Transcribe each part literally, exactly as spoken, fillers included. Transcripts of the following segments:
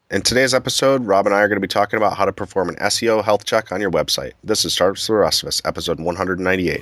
In today's episode, Rob and I are going to be talking about how to perform an S E O health check on your website. This is Startups for the Rest of Us, episode one ninety-eight.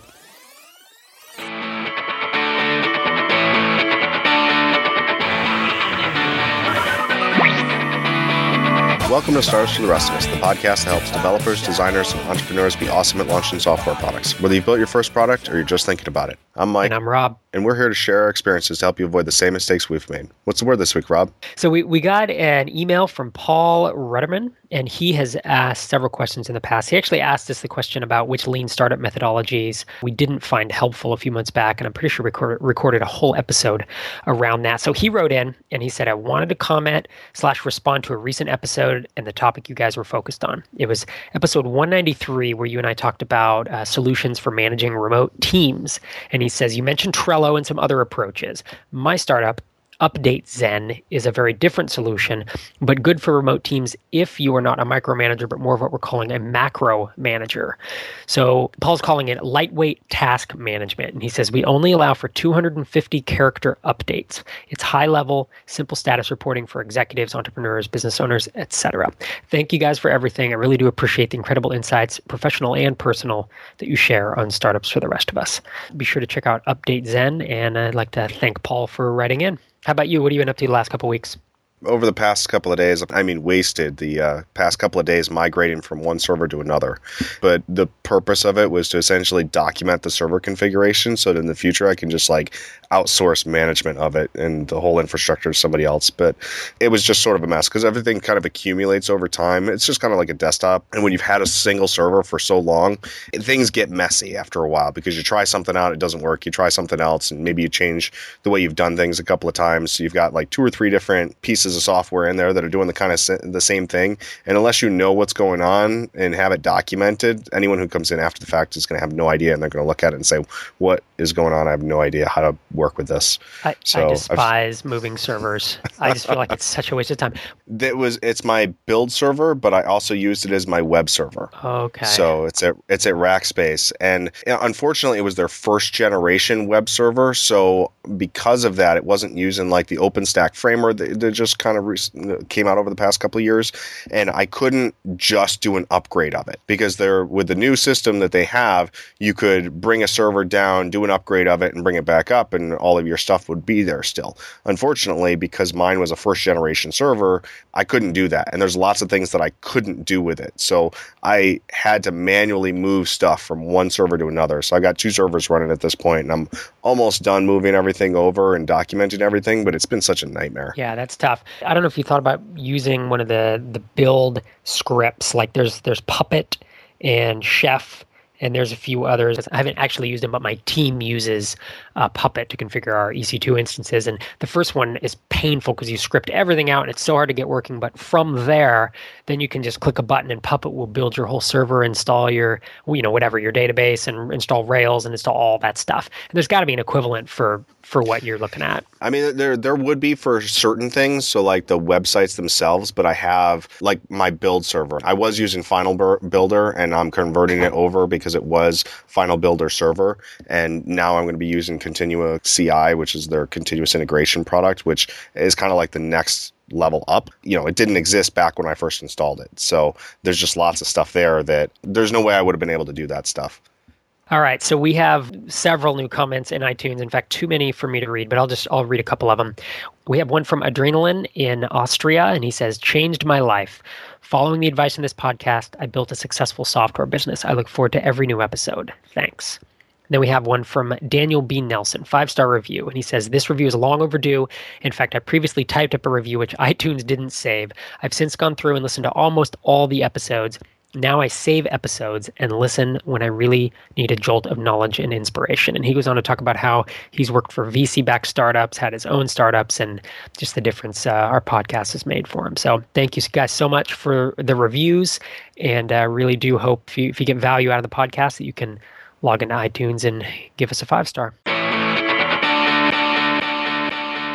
Welcome to Startups for the Rest of Us, the podcast that helps developers, designers, and entrepreneurs be awesome at launching software products. Whether you've built your first product or you're just thinking about it. I'm Mike. And I'm Rob. And we're here to share our experiences to help you avoid the same mistakes we've made. What's the word this week, Rob? So we, we got an email from Paul Rudderman, and he has asked several questions in the past. He actually asked us the question about which lean startup methodologies we didn't find helpful a few months back, and I'm pretty sure we recorded, recorded a whole episode around that. So he wrote in, and he said, I wanted to comment slash respond to a recent episode and the topic you guys were focused on. It was episode one ninety-three, where you and I talked about uh, solutions for managing remote teams. And he says, you mentioned Trello and some other approaches. My startup, UpdateZen, is a very different solution, but good for remote teams if you are not a micromanager, but more of what we're calling a macro manager. So Paul's calling it lightweight task management. And he says, we only allow for two hundred fifty character updates. It's high level, simple status reporting for executives, entrepreneurs, business owners, et cetera. Thank you guys for everything. I really do appreciate the incredible insights, professional and personal, that you share on Startups for the Rest of Us. Be sure to check out UpdateZen, and I'd like to thank Paul for writing in. How about you? What have you been up to the last couple of weeks? Over the past couple of days, I mean, wasted the uh, past couple of days migrating from one server to another. But the purpose of it was to essentially document the server configuration so that in the future I can just like outsource management of it and the whole infrastructure to somebody else. But it was just sort of a mess because everything kind of accumulates over time. It's just kind of like a desktop. And when you've had a single server for so long, things get messy after a while because you try something out, it doesn't work. You try something else, and maybe you change the way you've done things a couple of times. So you've got like two or three different pieces of software in there that are doing the kind of the same thing. And unless you know what's going on and have it documented, anyone who comes in after the fact is going to have no idea, and they're going to look at it and say, what is going on? I have no idea how to work with this. I, so I despise I've, moving servers. I just feel like it's such a waste of time. That was it's my build server, but I also used it as my web server. Okay. So it's at it's at Rackspace, and you know, unfortunately, it was their first generation web server. So because of that, it wasn't using like the OpenStack framework that, that just kind of re- came out over the past couple of years, and I couldn't just do an upgrade of it because they're with the new system that they have, you could bring a server down, do an upgrade of it, and bring it back up, and all of your stuff would be there still. Unfortunately, because mine was a first generation server, I couldn't do that, and there's lots of things that I couldn't do with it. So I had to manually move stuff from one server to another. So I got two servers running at this point, and I'm almost done moving everything over and documenting everything, but it's been such a nightmare. Yeah, that's tough. I don't know if you thought about using one of the the build scripts. Like there's there's Puppet and Chef, and there's a few others. I haven't actually used them, but my team uses uh, Puppet to configure our E C two instances. And the first one is painful because you script everything out and it's so hard to get working. But from there, then you can just click a button and Puppet will build your whole server, install your, you know, whatever, your database, and install Rails and install all that stuff. And there's got to be an equivalent for for what you're looking at. I mean, there there would be for certain things, so like the websites themselves, but I have like my build server. I was using Final Builder, and I'm converting it over because it was Final Builder server, and now I'm going to be using Continua C I, which is their continuous integration product, which is kind of like the next level up. You know, it didn't exist back when I first installed it, so there's just lots of stuff there that there's no way I would have been able to do that stuff. All right, so we have several new comments in iTunes. In fact, too many for me to read, but I'll just I'll read a couple of them. We have one from Adrenaline in Austria, and he says, changed my life. Following the advice in this podcast, I built a successful software business. I look forward to every new episode. Thanks. Then we have one from Daniel B. Nelson, five-star review, and he says, this review is long overdue. In fact, I previously typed up a review which iTunes didn't save. I've since gone through and listened to almost all the episodes. Now I save episodes and listen when I really need a jolt of knowledge and inspiration. And he goes on to talk about how he's worked for V C-backed startups, had his own startups, and just the difference uh, our podcast has made for him. So thank you guys so much for the reviews, and I uh, really do hope if you, if you get value out of the podcast that you can log into iTunes and give us a five-star.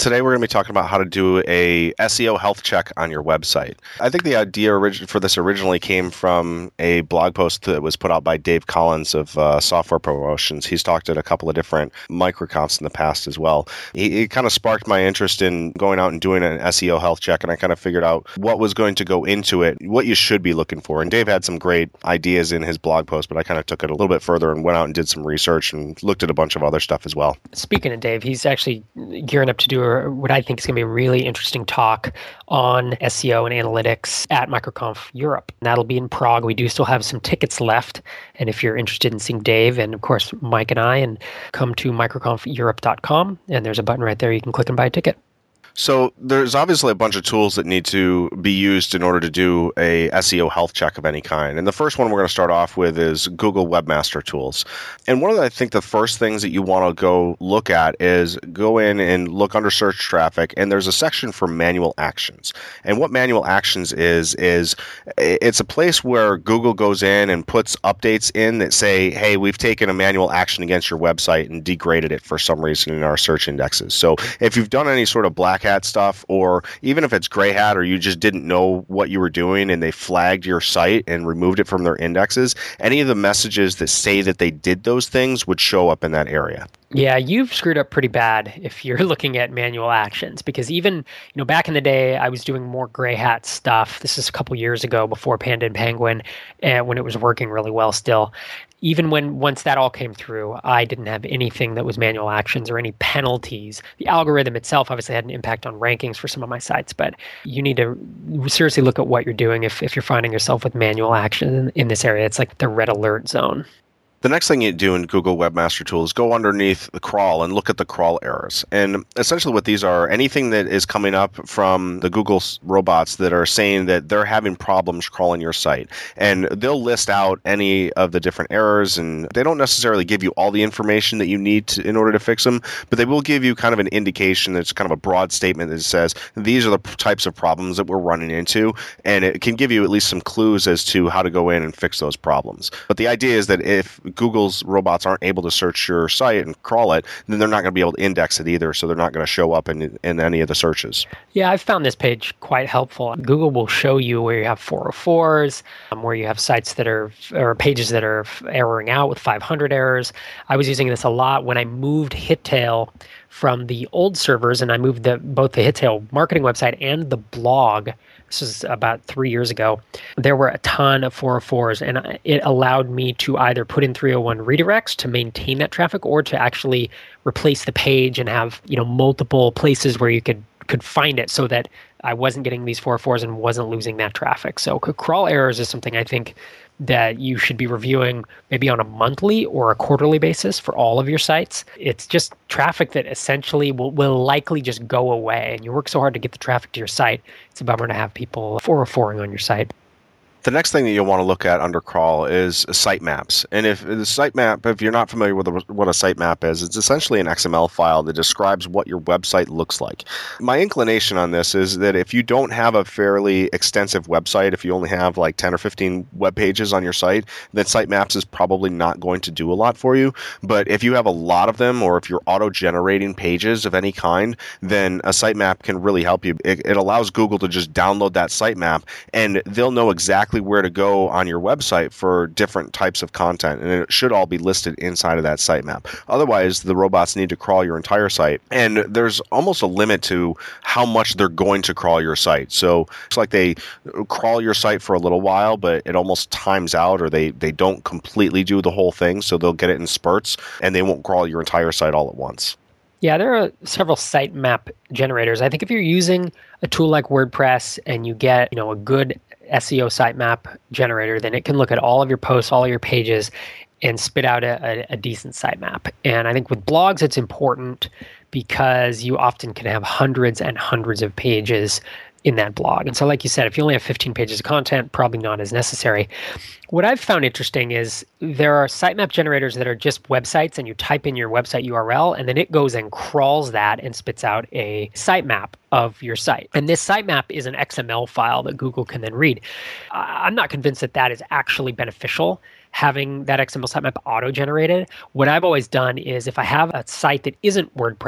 Today we're going to be talking about how to do a S E O health check on your website. I think the idea origi- for this originally came from a blog post that was put out by Dave Collins of uh, Software Promotions. He's talked at a couple of different microconfs in the past as well. He, it kind of sparked my interest in going out and doing an S E O health check, and I kind of figured out what was going to go into it, what you should be looking for. And Dave had some great ideas in his blog post, but I kind of took it a little bit further and went out and did some research and looked at a bunch of other stuff as well. Speaking of Dave, he's actually gearing up to do a, what I think is going to be a really interesting talk on S E O and analytics at MicroConf Europe. And that'll be in Prague. We do still have some tickets left. And if you're interested in seeing Dave and, of course, Mike and I, and come to microconf europe dot com, and there's a button right there you can click and buy a ticket. So there's obviously a bunch of tools that need to be used in order to do a S E O health check of any kind. And the first one we're going to start off with is Google Webmaster Tools. And one of the, I think the first things that you want to go look at is go in and look under search traffic, and there's a section for manual actions. And what manual actions is, is it's a place where Google goes in and puts updates in that say, hey, we've taken a manual action against your website and degraded it for some reason in our search indexes. So if you've done any sort of black hat stuff, or even if it's gray hat, or you just didn't know what you were doing and they flagged your site and removed it from their indexes, any of the messages that say that they did those things would show up in that area. Yeah, you've screwed up pretty bad if you're looking at manual actions, because even, you know, back in the day, I was doing more gray hat stuff. This is a couple years ago before Panda and Penguin, and when it was working really well still. Even when once that all came through, I didn't have anything that was manual actions or any penalties. The algorithm itself obviously had an impact on rankings for some of my sites, but you need to seriously look at what you're doing if, if you're finding yourself with manual action in, in this area. It's like the red alert zone. The next thing you do in Google Webmaster Tools is go underneath the crawl and look at the crawl errors. And essentially what these are, anything that is coming up from the Google robots that are saying that they're having problems crawling your site. And they'll list out any of the different errors, and they don't necessarily give you all the information that you need to, in order to fix them, but they will give you kind of an indication that's kind of a broad statement that says, these are the types of problems that we're running into, and it can give you at least some clues as to how to go in and fix those problems. But the idea is that if Google's robots aren't able to search your site and crawl it, then they're not going to be able to index it either, so they're not going to show up in in any of the searches. Yeah, I've found this page quite helpful. Google will show you where you have four oh fours, um, where you have sites that are, or pages that are erroring out with five hundred errors. I was using this a lot when I moved Hittail from the old servers, and I moved the both the Hittail marketing website and the blog. This was about three years ago. There were a ton of four oh fours, and it allowed me to either put in three oh one redirects to maintain that traffic, or to actually replace the page and have, you know, multiple places where you could could find it, so that I wasn't getting these four oh fours and wasn't losing that traffic. So crawl errors is something I think that you should be reviewing maybe on a monthly or a quarterly basis for all of your sites. It's just traffic that essentially will, will likely just go away. And you work so hard to get the traffic to your site, it's a bummer to have people four oh four-ing on your site. The next thing that you'll want to look at under crawl is sitemaps. And if the sitemap, if you're not familiar with what a sitemap is, it's essentially an X M L file that describes what your website looks like. My inclination on this is that if you don't have a fairly extensive website, if you only have like ten or fifteen web pages on your site, then sitemaps is probably not going to do a lot for you. But if you have a lot of them, or if you're auto-generating pages of any kind, then a sitemap can really help you. It, it allows Google to just download that sitemap, and they'll know exactly where to go on your website for different types of content, and it should all be listed inside of that sitemap. Otherwise, the robots need to crawl your entire site, and there's almost a limit to how much they're going to crawl your site. So it's like they crawl your site for a little while, but it almost times out, or they, they don't completely do the whole thing, so they'll get it in spurts, and they won't crawl your entire site all at once. Yeah, there are several sitemap generators. I think if you're using a tool like WordPress and you get, you know, a good S E O sitemap generator, then it can look at all of your posts, all of your pages, and spit out a, a, a decent sitemap. And I think with blogs, it's important because you often can have hundreds and hundreds of pages in that blog. And so like you said, if you only have fifteen pages of content, probably not as necessary. What I've found interesting is there are sitemap generators that are just websites, and you type in your website U R L, and then it goes and crawls that and spits out a sitemap of your site. And this sitemap is an X M L file that Google can then read. I'm not convinced that that is actually beneficial, having that X M L sitemap auto-generated. What I've always done is if I have a site that isn't WordPress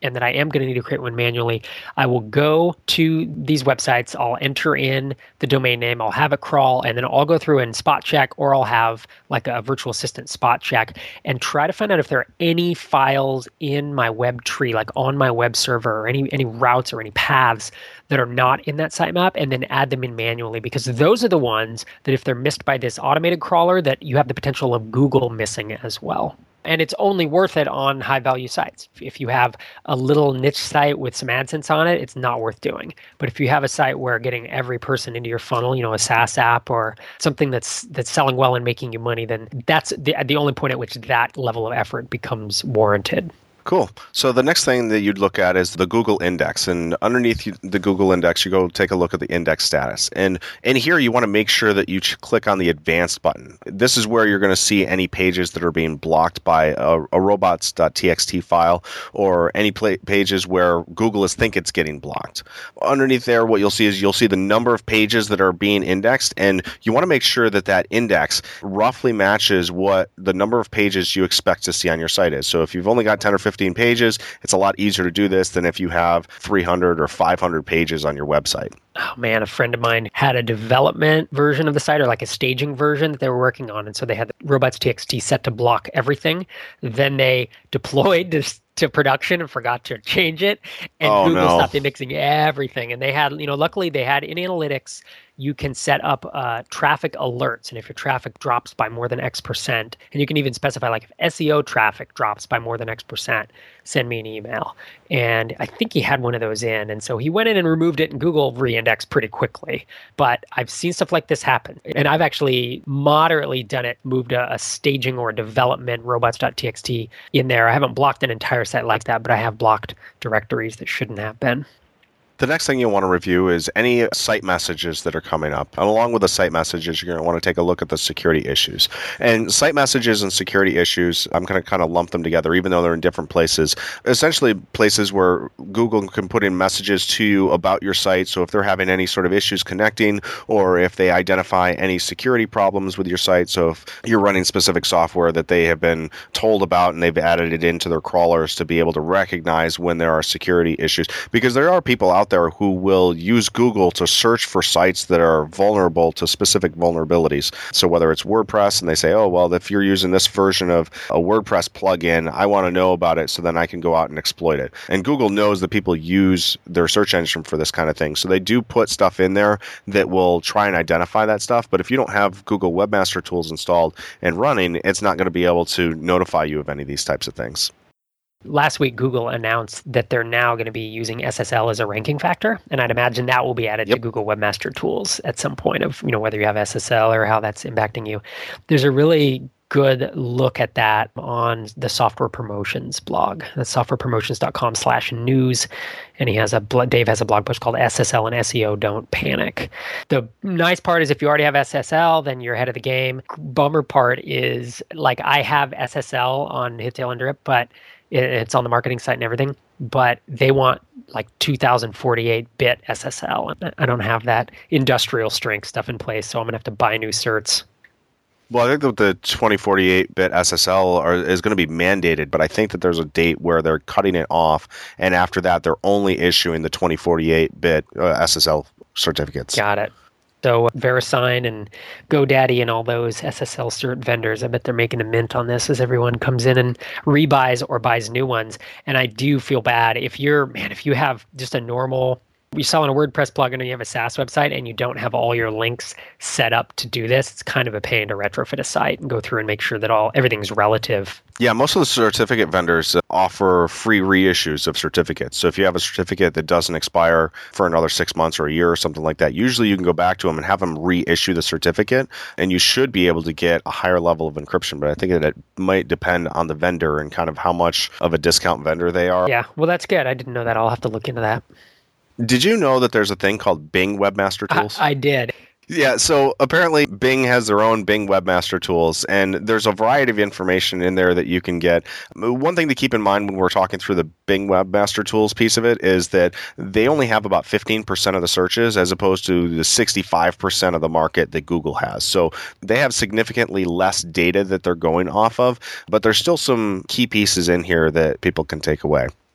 and that I am going to need to create one manually, I will go to these websites, I'll enter in the domain name, I'll have it crawl, and then I'll go through and spot check, or I'll have like a virtual assistant spot check and try to find out if there are any files in my web tree, like on my web server, or any, any routes or any paths that are not in that sitemap, and then add them in manually, because those are the ones that if they're missed by this automated crawler, that you have the potential of Google missing as well. And it's only worth it on high value sites. If you have a little niche site with some AdSense on it, it's not worth doing. But if you have a site where getting every person into your funnel, you know, a SaaS app or something that's that's selling well and making you money, then that's the, the only point at which that level of effort becomes warranted. Cool. So the next thing that you'd look at is the Google index. And underneath you, the Google index, you go take a look at the index status. And in here, you want to make sure that you ch- click on the advanced button. This is where you're going to see any pages that are being blocked by a, a robots.txt file, or any pla- pages where Google is think it's getting blocked. Underneath there, what you'll see is you'll see the number of pages that are being indexed. And you want to make sure that that index roughly matches what the number of pages you expect to see on your site is. So if you've only got ten or fifteen pages, it's a lot easier to do this than if you have three hundred or five hundred pages on your website. Oh man, a friend of mine had a development version of the site, or like a staging version that they were working on. And so they had the robots.txt set to block everything. Then they deployed this to production and forgot to change it. And oh, Google no. stopped indexing everything. And they had, you know, luckily they had in analytics, you can set up uh, traffic alerts. And if your traffic drops by more than X percent, and you can even specify like if S E O traffic drops by more than X percent, send me an email. And I think he had one of those in. And so he went in and removed it, and Google re-indexed pretty quickly. But I've seen stuff like this happen. And I've actually moderately done it, moved a, a staging or a development robots.txt in there. I haven't blocked an entire site like that, but I have blocked directories that shouldn't have been. The next thing you want to review is any site messages that are coming up. And along with the site messages, you're going to want to take a look at the security issues. And site messages and security issues, I'm going to kind of lump them together, even though they're in different places. Essentially, places where Google can put in messages to you about your site. So if they're having any sort of issues connecting, or if they identify any security problems with your site. So if you're running specific software that they have been told about and they've added it into their crawlers to be able to recognize when there are security issues. Because there are people out there who will use Google to search for sites that are vulnerable to specific vulnerabilities. So whether it's WordPress and they say, oh, well, if you're using this version of a WordPress plugin, I want to know about it so then I can go out and exploit it. And Google knows that people use their search engine for this kind of thing. So they do put stuff in there that will try and identify that stuff. But if you don't have Google Webmaster Tools installed and running, it's not going to be able to notify you of any of these types of things. Last week, Google announced that they're now going to be using S S L as a ranking factor, and I'd imagine that will be added yep. to Google Webmaster Tools at some point of, you know, whether you have S S L or how that's impacting you. There's a really good look at that on the Software Promotions blog. That's softwarepromotions.com slash news, and he has a Dave has a blog post called S S L and S E O Don't Panic. The nice part is if you already have S S L, then you're ahead of the game. Bummer part is, like, I have S S L on Hittail and Drip, but it's on the marketing site and everything, but they want like two thousand forty-eight bit S S L. I don't have that industrial strength stuff in place, so I'm going to have to buy new certs. Well, I think that the twenty forty-eight bit S S L are, is going to be mandated, but I think that there's a date where they're cutting it off, and after that, they're only issuing the twenty forty-eight bit uh, S S L certificates. Got it. So VeriSign and GoDaddy and all those S S L cert vendors, I bet they're making a mint on this as everyone comes in and rebuys or buys new ones. And I do feel bad if you're, man, if you have just a normal, you're selling a WordPress plugin and you have a SaaS website and you don't have all your links set up to do this, it's kind of a pain to retrofit a site and go through and make sure that all everything's relative. Yeah, most of the certificate vendors offer free reissues of certificates. So if you have a certificate that doesn't expire for another six months or a year or something like that, usually you can go back to them and have them reissue the certificate, and you should be able to get a higher level of encryption. But I think that it might depend on the vendor and kind of how much of a discount vendor they are. Yeah, well, that's good. I didn't know that. I'll have to look into that. Did you know that there's a thing called Bing Webmaster Tools? I, I did. Yeah, so apparently Bing has their own Bing Webmaster Tools, and there's a variety of information in there that you can get. One thing to keep in mind when we're talking through the Bing Webmaster Tools piece of it is that they only have about fifteen percent of the searches as opposed to the sixty-five percent of the market that Google has. So they have significantly less data that they're going off of, but there's still some key pieces in here that people can take away.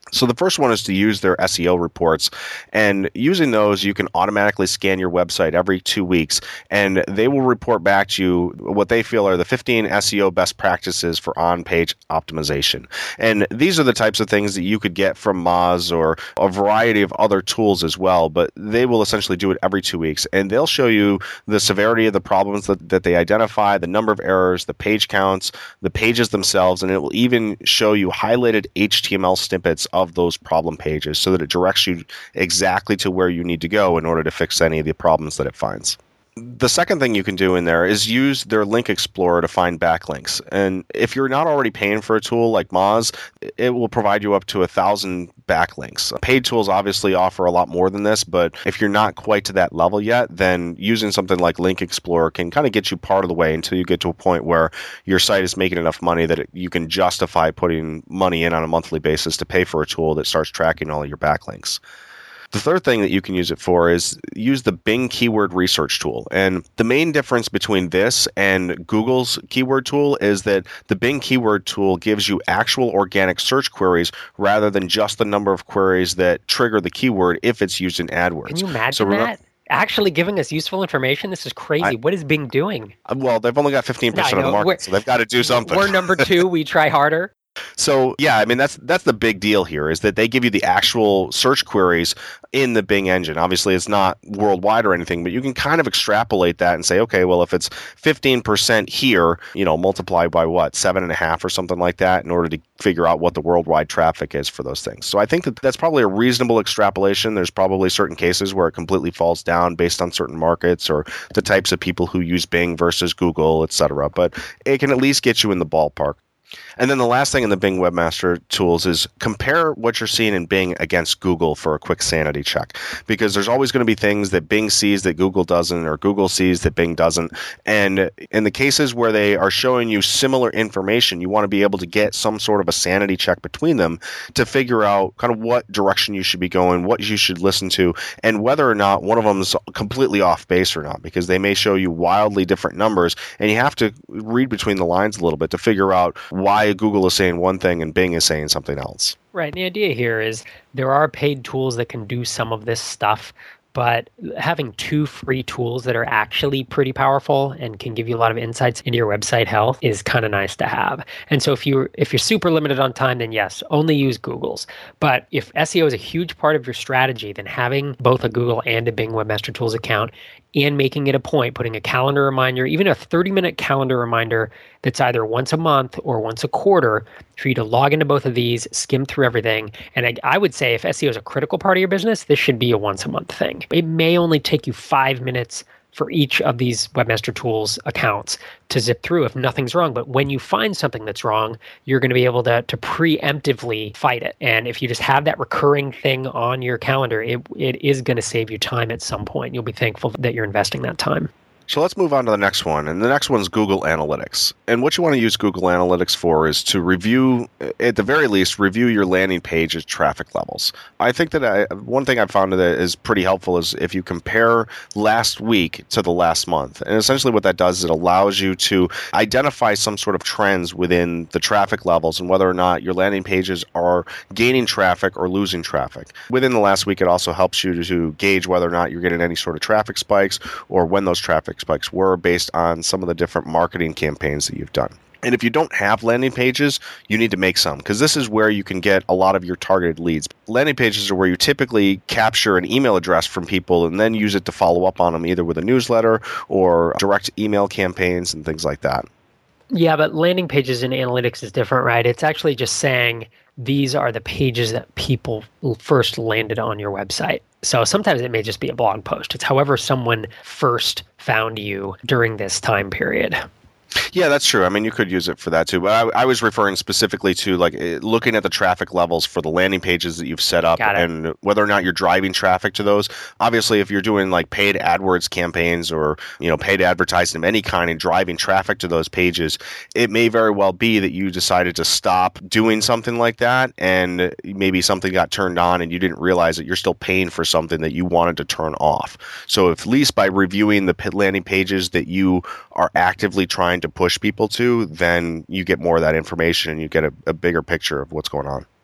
So the first one is to use their S E O reports, and using those, you can automatically scan your website every two weeks, and they will report back to you what they feel are the fifteen S E O best practices for on-page optimization. And these are the types of things that you could get from Moz or a variety of other tools as well, but they will essentially do it every two weeks, and they'll show you the severity of the problems that, that they identify, the number of errors, the page counts, the pages themselves, and it will even show you highlighted H T M L snippets of those problem pages so that it directs you exactly to where you need to go in order to fix any of the problems that it finds. The second thing you can do in there is use their Link Explorer to find backlinks. And if you're not already paying for a tool like Moz, it will provide you up to a thousand backlinks. Paid tools obviously offer a lot more than this, but if you're not quite to that level yet, then using something like Link Explorer can kind of get you part of the way until you get to a point where your site is making enough money that it, you can justify putting money in on a monthly basis to pay for a tool that starts tracking all of your backlinks. The third thing that you can use it for is use the Bing Keyword Research Tool. And the main difference between this and Google's keyword tool is that the Bing Keyword Tool gives you actual organic search queries rather than just the number of queries that trigger the keyword if it's used in AdWords. Can you imagine so remember, that? Actually giving us useful information? This is crazy. I, what is Bing doing? Well, they've only got fifteen percent no, of the market, we're, so they've got to do something. We're number two. We try harder. So, yeah, I mean, that's that's the big deal here is that they give you the actual search queries in the Bing engine. Obviously, it's not worldwide or anything, but you can kind of extrapolate that and say, okay, well, if it's fifteen percent here, you know, multiply by what, seven and a half or something like that in order to figure out what the worldwide traffic is for those things. So I think that that's probably a reasonable extrapolation. There's probably certain cases where it completely falls down based on certain markets or the types of people who use Bing versus Google, et cetera. But it can at least get you in the ballpark. And then the last thing in the Bing Webmaster Tools is compare what you're seeing in Bing against Google for a quick sanity check. Because there's always going to be things that Bing sees that Google doesn't, or Google sees that Bing doesn't. And in the cases where they are showing you similar information, you want to be able to get some sort of a sanity check between them to figure out kind of what direction you should be going, what you should listen to, and whether or not one of them is completely off base or not. Because they may show you wildly different numbers, and you have to read between the lines a little bit to figure out why Google is saying one thing and Bing is saying something else. Right. The idea here is there are paid tools that can do some of this stuff, but having two free tools that are actually pretty powerful and can give you a lot of insights into your website health is kind of nice to have. And so if you're if you're super limited on time, then yes, only use Google's. But if S E O is a huge part of your strategy, then having both a Google and a Bing Webmaster Tools account and making it a point, putting a calendar reminder, even a thirty-minute calendar reminder that's either once a month or once a quarter for you to log into both of these, skim through everything. And I, I would say if S E O is a critical part of your business, this should be a once a month thing. It may only take you five minutes for each of these Webmaster Tools accounts to zip through if nothing's wrong. But when you find something that's wrong, you're going to be able to, to preemptively fight it. And if you just have that recurring thing on your calendar, it it is going to save you time at some point. You'll be thankful that you're investing that time. So let's move on to the next one. And the next one is Google Analytics. And what you want to use Google Analytics for is to review, at the very least, review your landing page's traffic levels. I think that I, one thing I've found that is pretty helpful is if you compare last week to the last month. And essentially what that does is it allows you to identify some sort of trends within the traffic levels and whether or not your landing pages are gaining traffic or losing traffic. Within the last week, it also helps you to, to gauge whether or not you're getting any sort of traffic spikes or when those traffic spikes were based on some of the different marketing campaigns that you've done. And if you don't have landing pages, you need to make some because this is where you can get a lot of your targeted leads. Landing pages are where you typically capture an email address from people and then use it to follow up on them either with a newsletter or direct email campaigns and things like that. Yeah, but landing pages in analytics is different, right? It's actually just saying these are the pages that people first landed on your website. So sometimes it may just be a blog post. It's however someone first found you during this time period. Yeah, that's true. I mean, you could use it for that too. But I, I was referring specifically to like looking at the traffic levels for the landing pages that you've set up and whether or not you're driving traffic to those. Obviously, if you're doing like paid AdWords campaigns or, you know, paid advertising of any kind and driving traffic to those pages, it may very well be that you decided to stop doing something like that and maybe something got turned on and you didn't realize that you're still paying for something that you wanted to turn off. So at least by reviewing the landing pages that you are actively trying to push people to, then you get more of that information and you get a, a bigger picture of what's going on.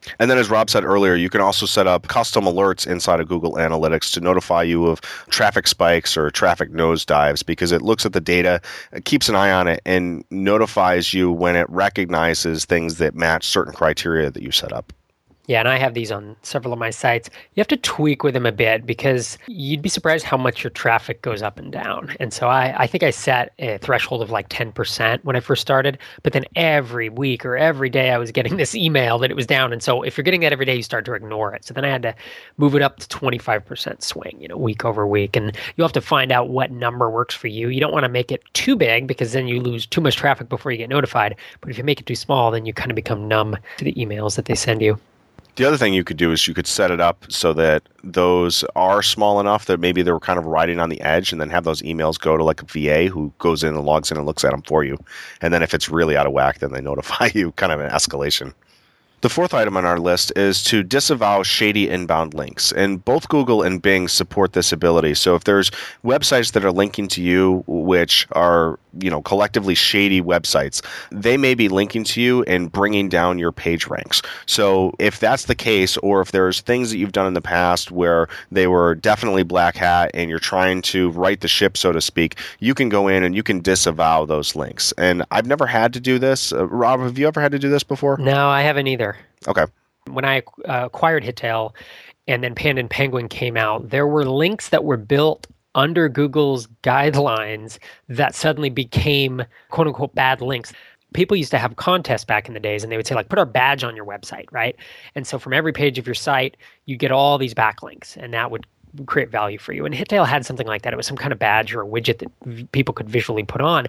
And then as Rob said earlier, you can also set up custom alerts inside of Google Analytics to notify you of traffic spikes or traffic nosedives, because it looks at the data, it keeps an eye on it, and notifies you when it recognizes things that match certain criteria that you set up. Yeah, and I have these on several of my sites. You have to tweak with them a bit because you'd be surprised how much your traffic goes up and down. And so I, I think I set a threshold of like ten percent when I first started, but then every week or every day I was getting this email that it was down. And so if you're getting that every day, you start to ignore it. So then I had to move it up to twenty-five percent swing, you know, week over week. And you'll have to find out what number works for you. You don't want to make it too big because then you lose too much traffic before you get notified. But if you make it too small, then you kind of become numb to the emails that they send you. The other thing you could do is you could set it up so that those are small enough that maybe they're kind of riding on the edge, and then have those emails go to like a V A who goes in and logs in and looks at them for you. And then if it's really out of whack, then they notify you, kind of an escalation. The fourth item on our list is to disavow shady inbound links. And both Google and Bing support this ability. So if there's websites that are linking to you which are, you know, collectively shady websites, they may be linking to you and bringing down your page ranks. So if that's the case, or if there's things that you've done in the past where they were definitely black hat and you're trying to right the ship, so to speak, you can go in and you can disavow those links. And I've never had to do this. Uh, Rob, have you ever had to do this before? No, I haven't either. Okay. When I uh, acquired HitTail and then Panda and Penguin came out, there were links that were built under Google's guidelines that suddenly became quote unquote bad links. People used to have contests back in the days and they would say like, put our badge on your website, right? And so from every page of your site, you get all these backlinks and that would create value for you. And HitTail had something like that. It was some kind of badge or a widget that v- people could visually put on.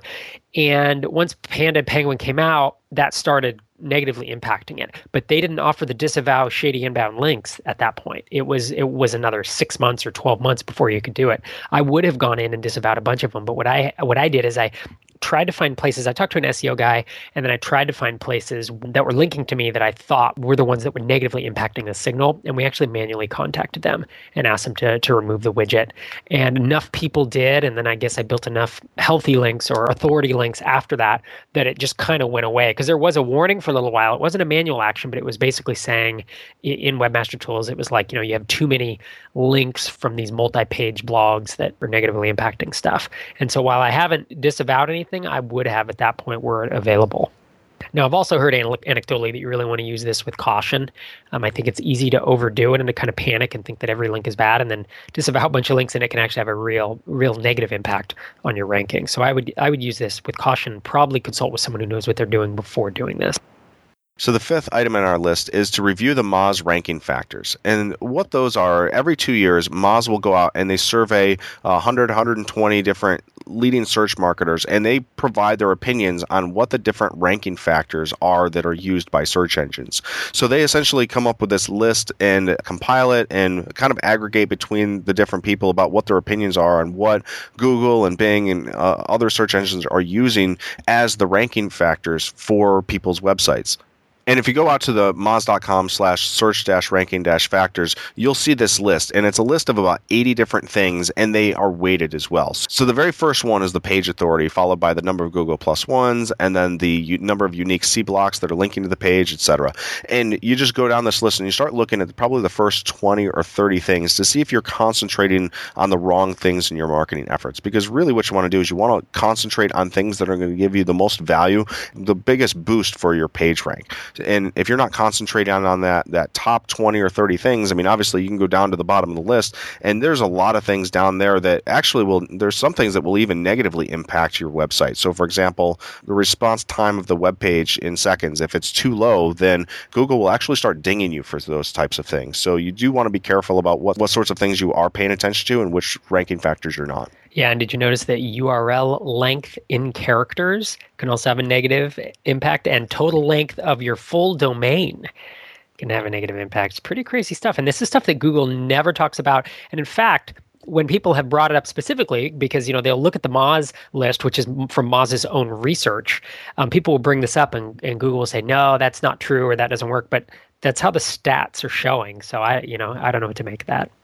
And once Panda and Penguin came out, that started negatively impacting it. But they didn't offer the disavow shady inbound links at that point. It was it was another six months or twelve months before you could do it. I would have gone in and disavowed a bunch of them, but what I what I did is I tried to find places. I talked to an S E O guy, and then I tried to find places that were linking to me that I thought were the ones that were negatively impacting the signal. And we actually manually contacted them and asked them to, to remove the widget. And enough people did. And then I guess I built enough healthy links or authority links after that, that it just kind of went away. Because there was a warning for a little while. It wasn't a manual action, but it was basically saying in Webmaster Tools, it was like, you know, you have too many links from these multi-page blogs that are negatively impacting stuff. And so while I haven't disavowed anything, I would have at that point were it available. Now, I've also heard anecdotally that you really want to use this with caution. Um, I think it's easy to overdo it and to kind of panic and think that every link is bad and then disavow a bunch of links, and it can actually have a real, real negative impact on your ranking. So I would, I would use this with caution. Probably consult with someone who knows what they're doing before doing this. So the fifth item on our list is to review the Moz ranking factors. And what those are, every two years, Moz will go out and they survey one hundred, one hundred twenty different leading search marketers, and they provide their opinions on what the different ranking factors are that are used by search engines. So they essentially come up with this list and compile it and kind of aggregate between the different people about what their opinions are on what Google and Bing and uh, other search engines are using as the ranking factors for people's websites. And if you go out to the moz.com slash search dash ranking dash factors, you'll see this list. And it's a list of about eighty different things, and they are weighted as well. So the very first one is the page authority, followed by the number of Google plus ones, and then the u- number of unique C blocks that are linking to the page, et cetera. And you just go down this list and you start looking at probably the first twenty or thirty things to see if you're concentrating on the wrong things in your marketing efforts. Because really what you want to do is you want to concentrate on things that are going to give you the most value, the biggest boost for your page rank. And if you're not concentrating on that that top twenty or thirty things, I mean, obviously you can go down to the bottom of the list, and there's a lot of things down there that actually will, there's some things that will even negatively impact your website. So for example, the response time of the web page in seconds, if it's too low, then Google will actually start dinging you for those types of things. So you do want to be careful about what, what sorts of things you are paying attention to and which ranking factors you're not. Yeah, and did you notice that U R L length in characters can also have a negative impact, and total length of your full domain can have a negative impact? It's pretty crazy stuff. And this is stuff that Google never talks about. And in fact, when people have brought it up specifically, because, you know, they'll look at the Moz list, which is from Moz's own research, um, people will bring this up and, and Google will say, no, that's not true, or that doesn't work. But that's how the stats are showing. So I, you know, I don't know what to make of that.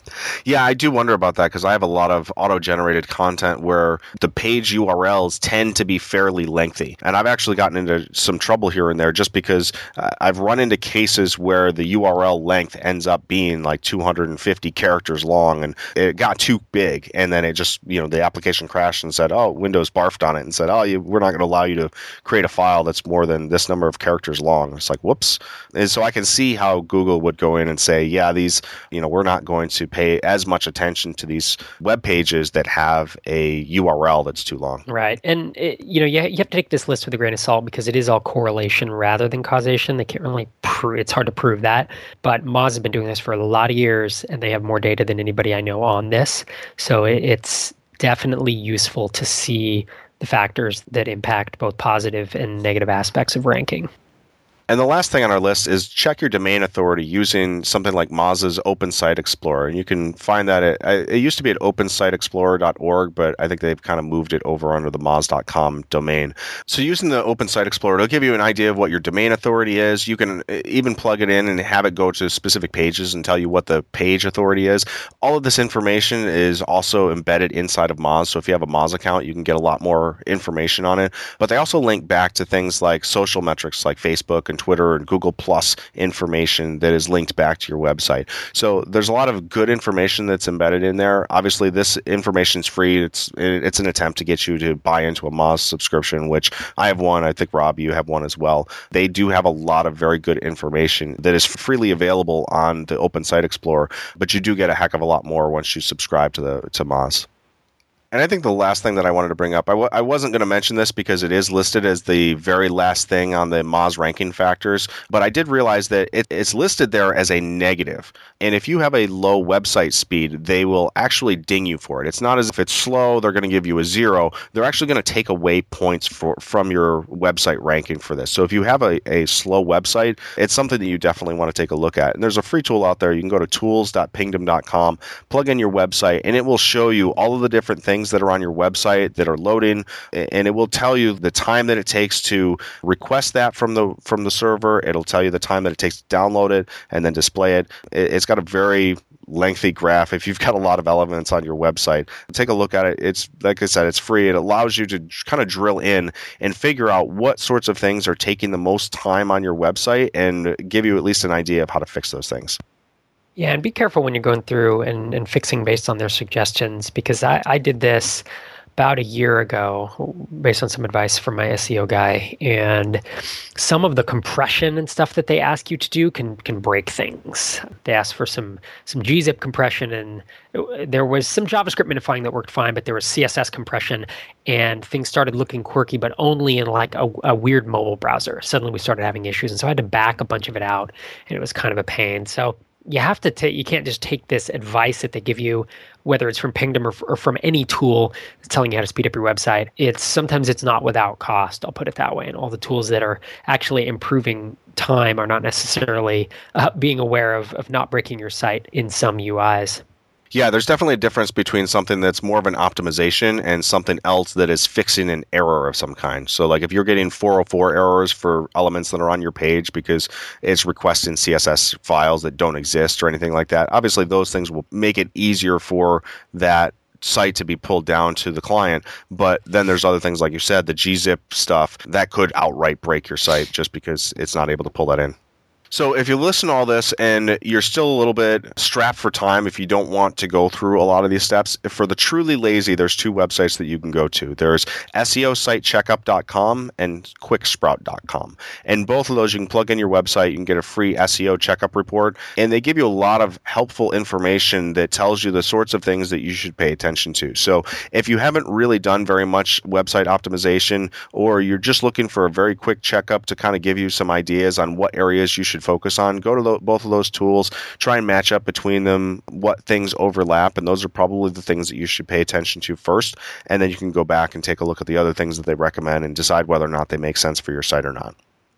Yeah, I do wonder about that because I have a lot of auto-generated content where the page U R Ls tend to be fairly lengthy. And I've actually gotten into some trouble here and there just because uh, I've run into cases where the U R L length ends up being like two hundred fifty characters long and it got too big. And then it just, you know, the application crashed and said, oh, Windows barfed on it and said, oh, you, we're not going to allow you to create a file that's more than this number of characters long. It's like, whoops. And so I can see how Google would go in and say, yeah, these, you know, we're not going to pay as much attention to these web pages that have a U R L that's too long. Right. And, it, you know, you, you have to take this list with a grain of salt because it is all correlation rather than causation. They can't really prove, it's hard to prove that. But Moz has been doing this for a lot of years, and they have more data than anybody I know on this. So it, it's definitely useful to see the factors that impact both positive and negative aspects of ranking. And the last thing on our list is check your domain authority using something like Moz's Open Site Explorer. And you can find that at, it used to be at open site explorer dot org, but I think they've kind of moved it over under the moz dot com domain. So using the Open Site Explorer, it'll give you an idea of what your domain authority is. You can even plug it in and have it go to specific pages and tell you what the page authority is. All of this information is also embedded inside of Moz. So if you have a Moz account, you can get a lot more information on it. But they also link back to things like social metrics like Facebook and Twitter and Google Plus information that is linked back to your website. So there's a lot of good information that's embedded in there. Obviously, this information is free. It's it's an attempt to get you to buy into a Moz subscription, which I have one. I think, Rob, you have one as well. They do have a lot of very good information that is freely available on the Open Site Explorer, but you do get a heck of a lot more once you subscribe to the to Moz. And I think the last thing that I wanted to bring up, I w- I wasn't going to mention this because it is listed as the very last thing on the Moz ranking factors, but I did realize that it, it's listed there as a negative. And if you have a low website speed, they will actually ding you for it. It's not as if it's slow, they're going to give you a zero. They're actually going to take away points for, from your website ranking for this. So if you have a, a slow website, it's something that you definitely want to take a look at. And there's a free tool out there. You can go to tools dot pingdom dot com, plug in your website, and it will show you all of the different things that are on your website that are loading, and it will tell you the time that it takes to request that from the from the server. It'll tell you the time that it takes to download it and then display it. It's got a very lengthy graph. If you've got a lot of elements on your website, take a look at it. It's, like I said, it's free. It allows you to kind of drill in and figure out what sorts of things are taking the most time on your website and give you at least an idea of how to fix those things. Yeah, and be careful when you're going through and, and fixing based on their suggestions, because I, I did this about a year ago based on some advice from my S E O guy, and some of the compression and stuff that they ask you to do can can break things. They asked for some some gzip compression, and it, there was some JavaScript minifying that worked fine, but there was C S S compression, and things started looking quirky, but only in like a, a weird mobile browser. Suddenly we started having issues, and so I had to back a bunch of it out, and it was kind of a pain. So you have to take, you can't just take this advice that they give you, whether it's from Pingdom or, or from any tool that's telling you how to speed up your website. It's sometimes it's not without cost, I'll put it that way. And all the tools that are actually improving time are not necessarily uh, being aware of, of not breaking your site in some U Is. Yeah, there's definitely a difference between something that's more of an optimization and something else that is fixing an error of some kind. So like if you're getting four oh four errors for elements that are on your page because it's requesting C S S files that don't exist or anything like that, obviously those things will make it easier for that site to be pulled down to the client. But then there's other things, like you said, the gzip stuff, that could outright break your site just because it's not able to pull that in. So if you listen to all this and you're still a little bit strapped for time, if you don't want to go through a lot of these steps, for the truly lazy, there's two websites that you can go to. There's S E O site checkup dot com and quicksprout dot com. And both of those, you can plug in your website, you can get a free S E O checkup report, and they give you a lot of helpful information that tells you the sorts of things that you should pay attention to. So if you haven't really done very much website optimization, or you're just looking for a very quick checkup to kind of give you some ideas on what areas you should focus on, go to the, both of those tools, try and match up between them, what things overlap, and those are probably the things that you should pay attention to first, and then you can go back and take a look at the other things that they recommend and decide whether or not they make sense for your site or not.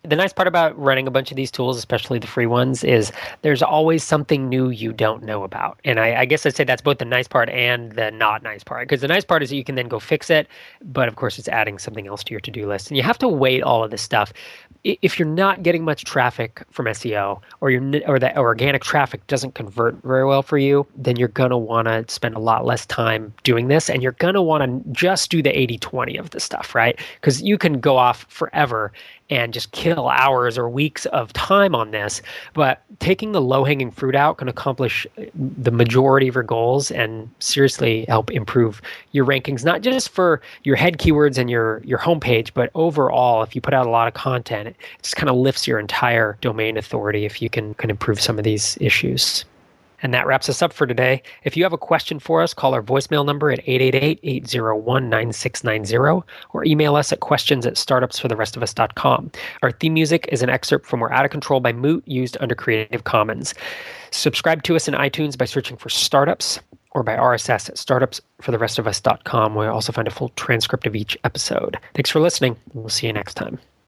The nice part about running a bunch of these tools, especially the free ones, is there's always something new you don't know about. And I, I guess I'd say that's both the nice part and the not nice part. Because the nice part is that you can then go fix it, but of course it's adding something else to your to-do list. And you have to weight all of this stuff. If you're not getting much traffic from S E O, or you're or the organic traffic doesn't convert very well for you, then you're going to want to spend a lot less time doing this, and you're going to want to just do the eighty twenty of the stuff, right? Because you can go off forever and just kill hours or weeks of time on this, but taking the low-hanging fruit out can accomplish the majority of your goals and seriously help improve your rankings, not just for your head keywords and your your homepage, but overall. If you put out a lot of content, it just kind of lifts your entire domain authority if you can, can improve some of these issues. And that wraps us up for today. If you have a question for us, call our voicemail number at eight eight eight, eight zero one, nine six nine zero or email us at questions at startups for the rest of us dot com. Our theme music is an excerpt from We're Out of Control by Moot, used under Creative Commons. Subscribe to us in iTunes by searching for Startups, or by R S S at startups for the rest of us dot com, where you'll also find a full transcript of each episode. Thanks for listening, and we'll see you next time.